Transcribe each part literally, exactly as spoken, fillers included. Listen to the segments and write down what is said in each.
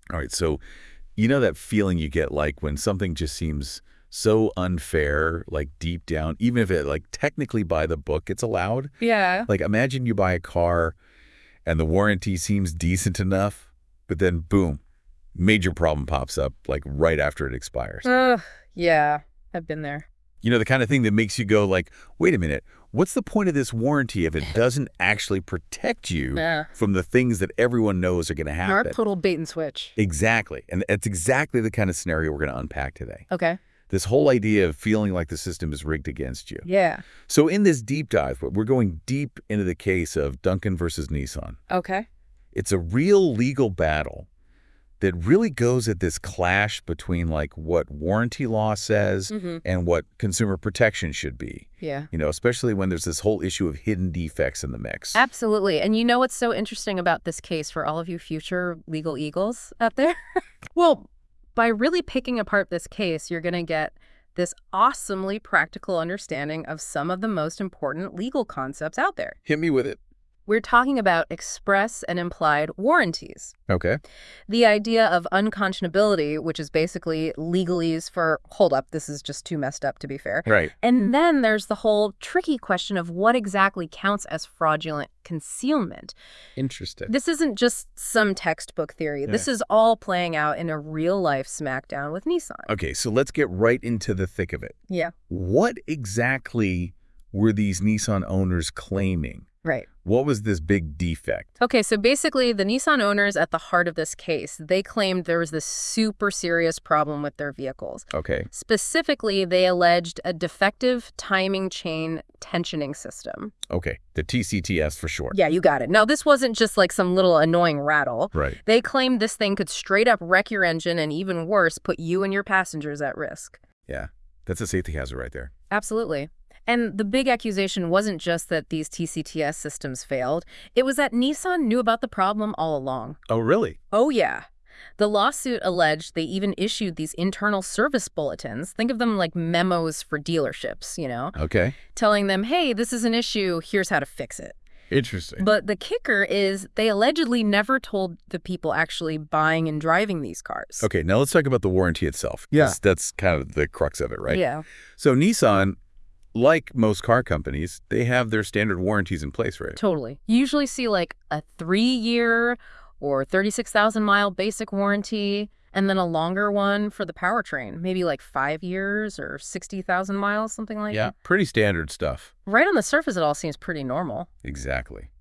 All right, so you know that feeling you get like when something just seems so unfair, like deep down, even if it like technically by the book it's allowed? Yeah. Like imagine you buy a car and the warranty seems decent enough, but then boom, major problem pops up like right after it expires. Ugh, yeah, I've been there. You know, the kind of thing that makes you go like, wait a minute, what's the point of this warranty if it doesn't actually protect you Yeah. from the things that everyone knows are going to Our happen? total bait and switch. Exactly. And it's exactly the kind of scenario we're going to unpack today. Okay. This whole idea of feeling like the system is rigged against you. Yeah. So in this deep dive, we're going deep into the case of Duncan versus Nissan. Okay. It's a real legal battle that really goes at this clash between like what warranty law says Mm-hmm. and what consumer protection should be. Yeah. You know, especially when there's this whole issue of hidden defects in the mix. Absolutely. And you know what's so interesting about this case for all of you future legal eagles out there? Well, by really picking apart this case, you're going to get this awesomely practical understanding of some of the most important legal concepts out there. Hit me with it. We're talking about express and implied warranties. Okay. The idea of unconscionability, which is basically legalese for, hold up, this is just too messed up to be fair. Right. And then there's the whole tricky question of what exactly counts as fraudulent concealment. Interesting. This isn't just some textbook theory. Yeah. This is all playing out in a real-life smackdown with Nissan. Okay, so let's get right into the thick of it. Yeah, What exactly were these Nissan owners claiming? right. What was this big defect? Okay, so basically the Nissan owners at the heart of this case, they claimed there was this super serious problem with their vehicles. Okay. Specifically, they alleged a defective timing chain tensioning system. Okay. The T C T S for short. Yeah, you got it. Now, this wasn't just like some little annoying rattle. Right. They claimed this thing could straight up wreck your engine and even worse, put you and your passengers at risk. Yeah. That's a safety hazard right there. Absolutely. And the big accusation wasn't just that these T C T S systems failed. It was that Nissan knew about the problem all along. Oh, really? Oh, yeah. The lawsuit alleged they even issued these internal service bulletins. Think of them like memos for dealerships, you know, Okay. telling them, hey, this is an issue. Here's how to fix it. Interesting. But the kicker is they allegedly never told the people actually buying and driving these cars. Okay, now let's talk about the warranty itself. Yeah. That's, that's kind of the crux of it, right? Yeah. So Nissan, like most car companies, they have their standard warranties in place, right? Totally. You usually see like a three-year or thirty-six thousand mile basic warranty, and then a longer one for the powertrain, maybe like five years or sixty thousand miles, something like Yeah, that. pretty standard stuff. Right on the surface, it all seems pretty normal. Exactly.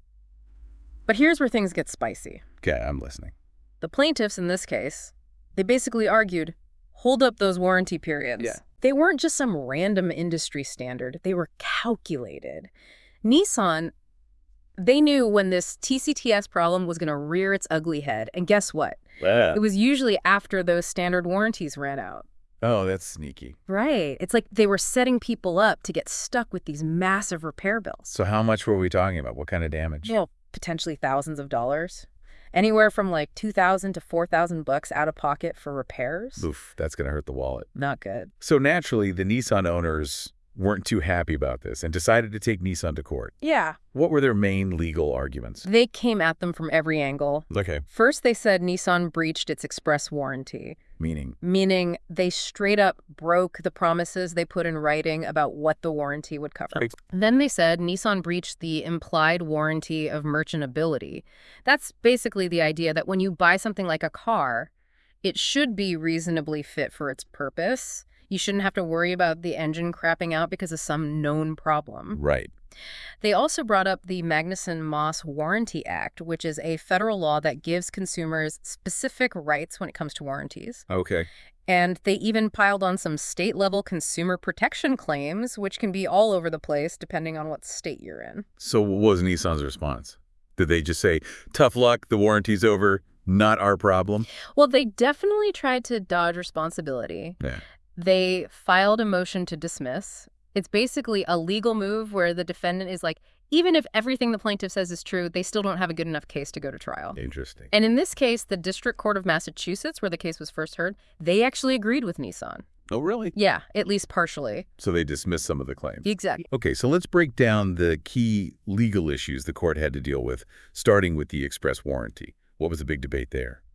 But here's where things get spicy. Okay, I'm listening. The plaintiffs in this case, they basically argued, hold up those warranty periods. Yeah. They weren't just some random industry standard. They were calculated. Nissan, they knew when this T C T S problem was going to rear its ugly head. And guess what? Yeah. It was usually after those standard warranties ran out. Oh, that's sneaky. Right. It's like they were setting people up to get stuck with these massive repair bills. So how much were we talking about? What kind of damage? You know, potentially thousands of dollars. Anywhere from like two thousand to four thousand bucks out of pocket for repairs. Oof, that's going to hurt the wallet. Not good. So naturally, the Nissan owners weren't too happy about this and decided to take Nissan to court. Yeah. What were their main legal arguments? They came at them from every angle. Okay. First, they said Nissan breached its express warranty, Meaning? meaning they straight up broke the promises they put in writing about what the warranty would cover. Right. Then they said Nissan breached the implied warranty of merchantability. That's basically the idea that when you buy something like a car, it should be reasonably fit for its purpose. You shouldn't have to worry about the engine crapping out because of some known problem. Right. They also brought up the Magnuson-Moss Warranty Act, which is a federal law that gives consumers specific rights when it comes to warranties. Okay. And they even piled on some state-level consumer protection claims, which can be all over the place depending on what state you're in. So what was Nissan's response? Did they just say, tough luck, the warranty's over, not our problem? Well, they definitely tried to dodge responsibility. Yeah. They filed a motion to dismiss. It's basically a legal move where the defendant is like, even if everything the plaintiff says is true, they still don't have a good enough case to go to trial. Interesting. And in this case, the District Court of Massachusetts, where the case was first heard, they actually agreed with Nissan. Oh, really? Yeah, at least partially. So they dismissed some of the claims. Exactly. Okay, so let's break down the key legal issues the court had to deal with, starting with the express warranty. What was the big debate there?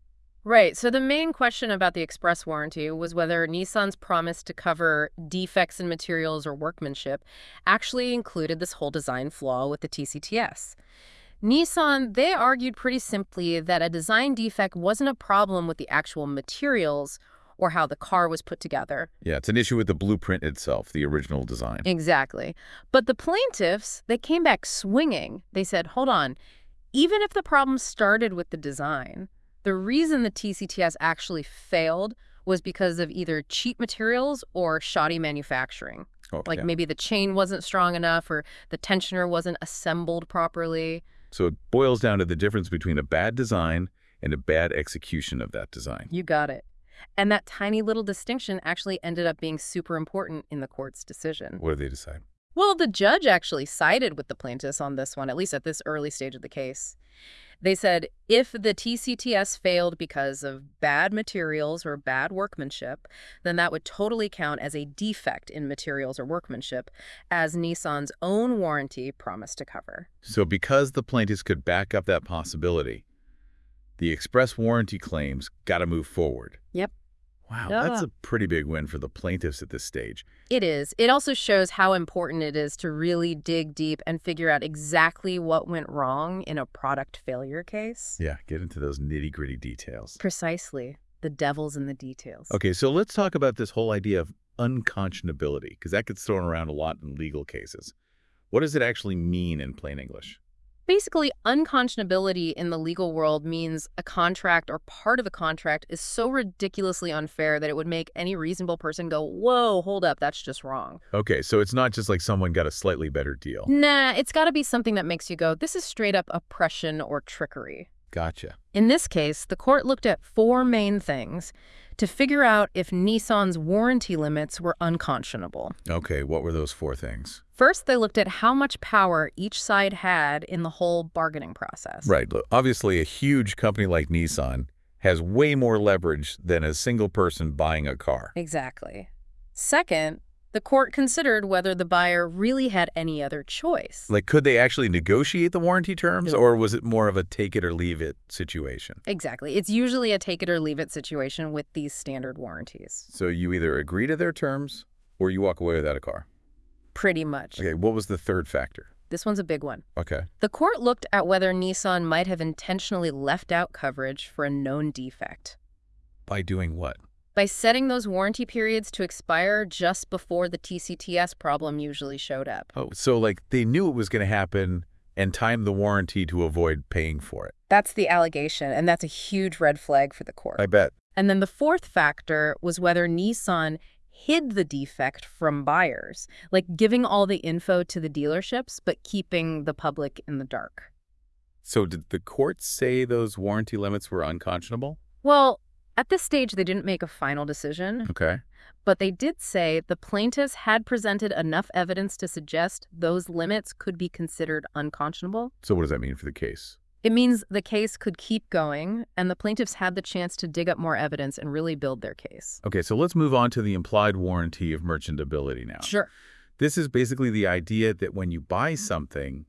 Right. So the main question about the express warranty was whether Nissan's promise to cover defects in materials or workmanship actually included this whole design flaw with the T C T S. Nissan, they argued pretty simply that a design defect wasn't a problem with the actual materials or how the car was put together. Yeah, it's an issue with the blueprint itself, the original design. Exactly. But the plaintiffs, they came back swinging. They said, hold on, even if the problem started with the design, the reason the T C T S actually failed was because of either cheap materials or shoddy manufacturing. Oh, Like yeah. maybe the chain wasn't strong enough or the tensioner wasn't assembled properly. So it boils down to the difference between a bad design and a bad execution of that design. You got it. And that tiny little distinction actually ended up being super important in the court's decision. What do they decide? Well, the judge actually sided with the plaintiffs on this one, at least at this early stage of the case. They said if the T C T S failed because of bad materials or bad workmanship, then that would totally count as a defect in materials or workmanship, as Nissan's own warranty promised to cover. So because the plaintiffs could back up that possibility, the express warranty claims got to move forward. Yep. Wow, Yeah. that's a pretty big win for the plaintiffs at this stage. It is. It also shows how important it is to really dig deep and figure out exactly what went wrong in a product failure case. Yeah, get into those nitty-gritty details. Precisely. The devil's in the details. Okay, so let's talk about this whole idea of unconscionability, because that gets thrown around a lot in legal cases. What does it actually mean in plain English? Basically, unconscionability in the legal world means a contract or part of a contract is so ridiculously unfair that it would make any reasonable person go, whoa, hold up, that's just wrong. Okay, so it's not just like someone got a slightly better deal. Nah, it's got to be something that makes you go, this is straight up oppression or trickery. Gotcha. In this case, the court looked at four main things to figure out if Nissan's warranty limits were unconscionable. Okay, what were those four things? First, they looked at how much power each side had in the whole bargaining process. Right. Look, obviously, a huge company like Nissan has way more leverage than a single person buying a car. Exactly. Second, the court considered whether the buyer really had any other choice. Like, could they actually negotiate the warranty terms, No. or was it more of a take it or leave it situation? Exactly. It's usually a take it or leave it situation with these standard warranties. So you either agree to their terms or you walk away without a car. Pretty much. Okay, what was the third factor? This one's a big one. Okay. The court looked at whether Nissan might have intentionally left out coverage for a known defect By doing what? by setting those warranty periods to expire just before the T C T S problem usually showed up. Oh, so like they knew it was going to happen and timed the warranty to avoid paying for it. That's the allegation, and that's a huge red flag for the court. I bet. And then the fourth factor was whether Nissan hid the defect from buyers, like giving all the info to the dealerships, but keeping the public in the dark. So did the court say those warranty limits were unconscionable? Well, at this stage, they didn't make a final decision, Okay. but they did say the plaintiffs had presented enough evidence to suggest those limits could be considered unconscionable. So what does that mean for the case? It means the case could keep going, and the plaintiffs had the chance to dig up more evidence and really build their case. Okay, so let's move on to the implied warranty of merchantability now. Sure. This is basically the idea that when you buy something,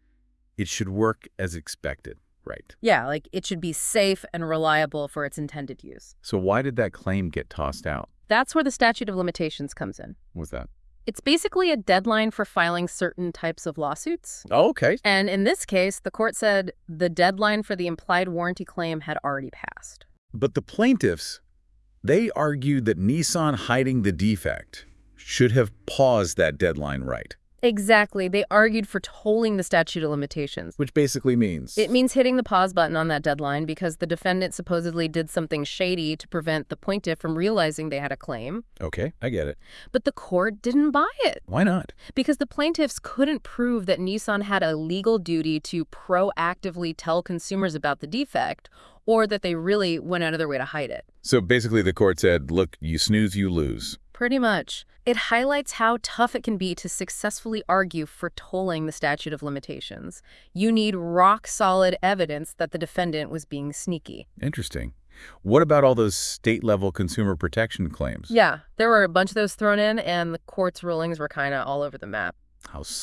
it should work as expected, right? Yeah, like it should be safe and reliable for its intended use. So why did that claim get tossed out? That's where the statute of limitations comes in. What's that? It's basically a deadline for filing certain types of lawsuits. Oh, okay. And in this case, the court said the deadline for the implied warranty claim had already passed. But the plaintiffs, they argued that Nissan hiding the defect should have paused that deadline right. Exactly. They argued for tolling the statute of limitations. Which basically means... It means hitting the pause button on that deadline because the defendant supposedly did something shady to prevent the plaintiff from realizing they had a claim. Okay, I get it. But the court didn't buy it Why not? because the plaintiffs couldn't prove that Nissan had a legal duty to proactively tell consumers about the defect or that they really went out of their way to hide it. So basically the court said, look, you snooze, you lose. Pretty much. It highlights how tough it can be to successfully argue for tolling the statute of limitations. You need rock-solid evidence that the defendant was being sneaky. Interesting. What about all those state-level consumer protection claims? Yeah, there were a bunch of those thrown in, and the court's rulings were kind of all over the map. How so?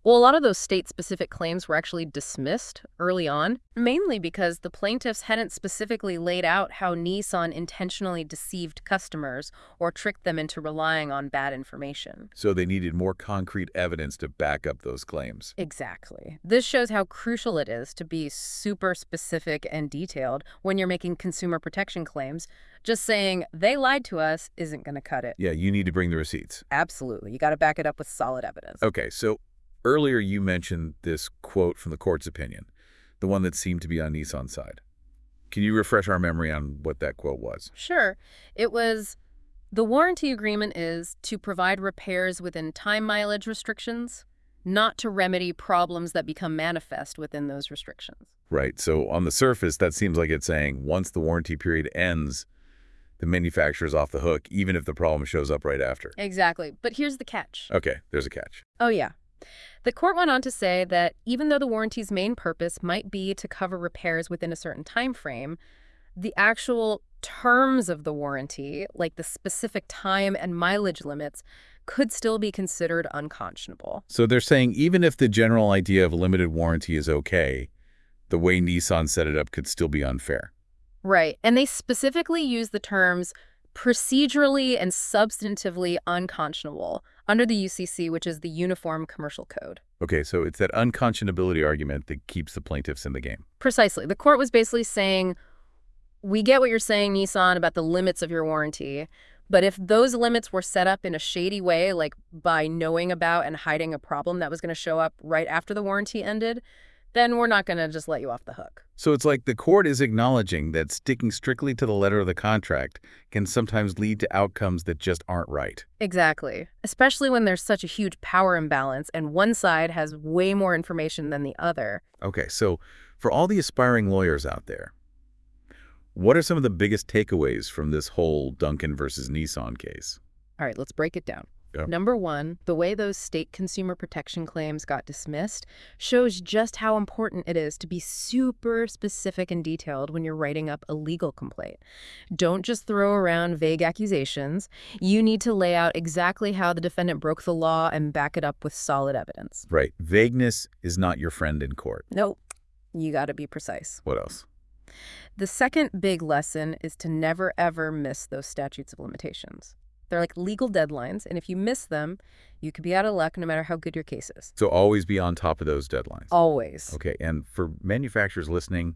Well, a lot of those state-specific claims were actually dismissed early on, mainly because the plaintiffs hadn't specifically laid out how Nissan intentionally deceived customers or tricked them into relying on bad information. So they needed more concrete evidence to back up those claims. Exactly. This shows how crucial it is to be super specific and detailed when you're making consumer protection claims. Just saying, they lied to us, isn't going to cut it. Yeah, you need to bring the receipts. Absolutely. You got to back it up with solid evidence. Okay, so earlier you mentioned this quote from the court's opinion, the one that seemed to be on Nissan's side. Can you refresh our memory on what that quote was? Sure. It was, the warranty agreement is to provide repairs within time mileage restrictions, not to remedy problems that become manifest within those restrictions. Right, so on the surface, that seems like it's saying once the warranty period ends, the manufacturer's off the hook, even if the problem shows up right after. Exactly. But here's the catch. Okay, there's a catch. Oh, yeah. The court went on to say that even though the warranty's main purpose might be to cover repairs within a certain time frame, the actual terms of the warranty, like the specific time and mileage limits, could still be considered unconscionable. So they're saying even if the general idea of a limited warranty is okay, the way Nissan set it up could still be unfair. Right. And they specifically use the terms procedurally and substantively unconscionable under the U C C, which is the Uniform Commercial Code. Okay, so it's that unconscionability argument that keeps the plaintiffs in the game. Precisely. The court was basically saying, we get what you're saying, Nissan, about the limits of your warranty, but if those limits were set up in a shady way, like by knowing about and hiding a problem that was going to show up right after the warranty ended, then we're not going to just let you off the hook. So it's like the court is acknowledging that sticking strictly to the letter of the contract can sometimes lead to outcomes that just aren't right. Exactly. Especially when there's such a huge power imbalance and one side has way more information than the other. Okay, so for all the aspiring lawyers out there, what are some of the biggest takeaways from this whole Duncan versus Nissan case? All right, let's break it down. Yeah. Number one, the way those state consumer protection claims got dismissed shows just how important it is to be super specific and detailed when you're writing up a legal complaint. Don't just throw around vague accusations. You need to lay out exactly how the defendant broke the law and back it up with solid evidence. Right. Vagueness is not your friend in court. Nope. You got to be precise. What else? The second big lesson is to never, ever miss those statutes of limitations. They're like legal deadlines, and if you miss them, you could be out of luck no matter how good your case is. So always be on top of those deadlines. Always. Okay, and for manufacturers listening,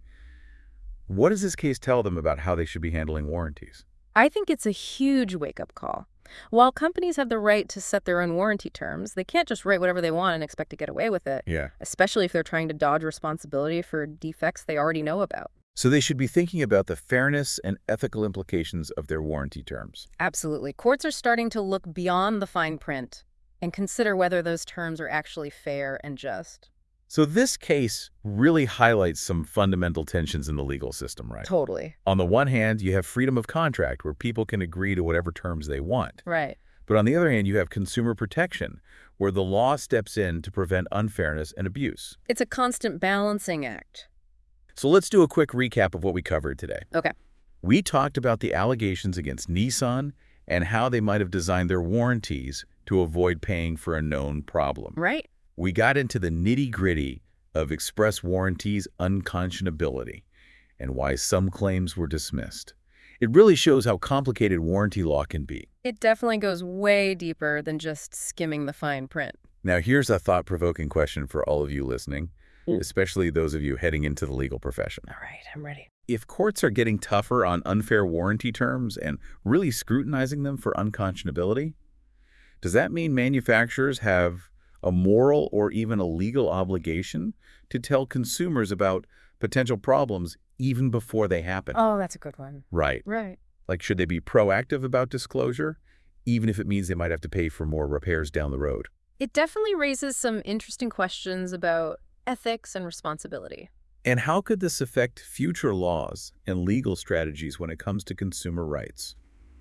what does this case tell them about how they should be handling warranties? I think it's a huge wake-up call. While companies have the right to set their own warranty terms, they can't just write whatever they want and expect to get away with it, Yeah. especially if they're trying to dodge responsibility for defects they already know about. So they should be thinking about the fairness and ethical implications of their warranty terms. Absolutely. Courts are starting to look beyond the fine print and consider whether those terms are actually fair and just. So this case really highlights some fundamental tensions in the legal system, right? Totally. On the one hand, you have freedom of contract where people can agree to whatever terms they want. Right. But on the other hand, you have consumer protection where the law steps in to prevent unfairness and abuse. It's a constant balancing act. So let's do a quick recap of what we covered today. Okay. We talked about the allegations against Nissan and how they might have designed their warranties to avoid paying for a known problem. Right. We got into the nitty-gritty of express warranties' unconscionability and why some claims were dismissed. It really shows how complicated warranty law can be. It definitely goes way deeper than just skimming the fine print. Now, here's a thought-provoking question for all of you listening, especially those of you heading into the legal profession. All right, I'm ready. If courts are getting tougher on unfair warranty terms and really scrutinizing them for unconscionability, does that mean manufacturers have a moral or even a legal obligation to tell consumers about potential problems even before they happen? Oh, that's a good one. Right. Right. Like, should they be proactive about disclosure, even if it means they might have to pay for more repairs down the road? It definitely raises some interesting questions about ethics and responsibility. And how could this affect future laws and legal strategies when it comes to consumer rights?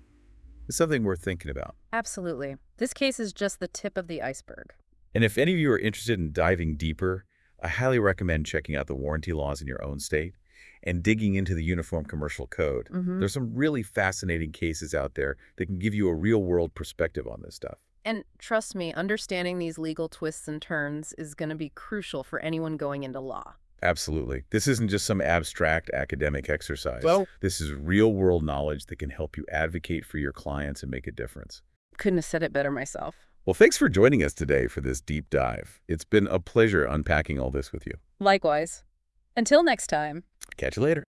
It's something worth thinking about. Absolutely. This case is just the tip of the iceberg. And if any of you are interested in diving deeper, I highly recommend checking out the warranty laws in your own state and digging into the Uniform Commercial Code. Mm-hmm. There's some really fascinating cases out there that can give you a real-world perspective on this stuff. And trust me, understanding these legal twists and turns is going to be crucial for anyone going into law. Absolutely. This isn't just some abstract academic exercise. Well, This is real-world knowledge that can help you advocate for your clients and make a difference. couldn't have said it better myself. Well, thanks for joining us today for this deep dive. It's been a pleasure unpacking all this with you. Likewise. Until next time. Catch you later.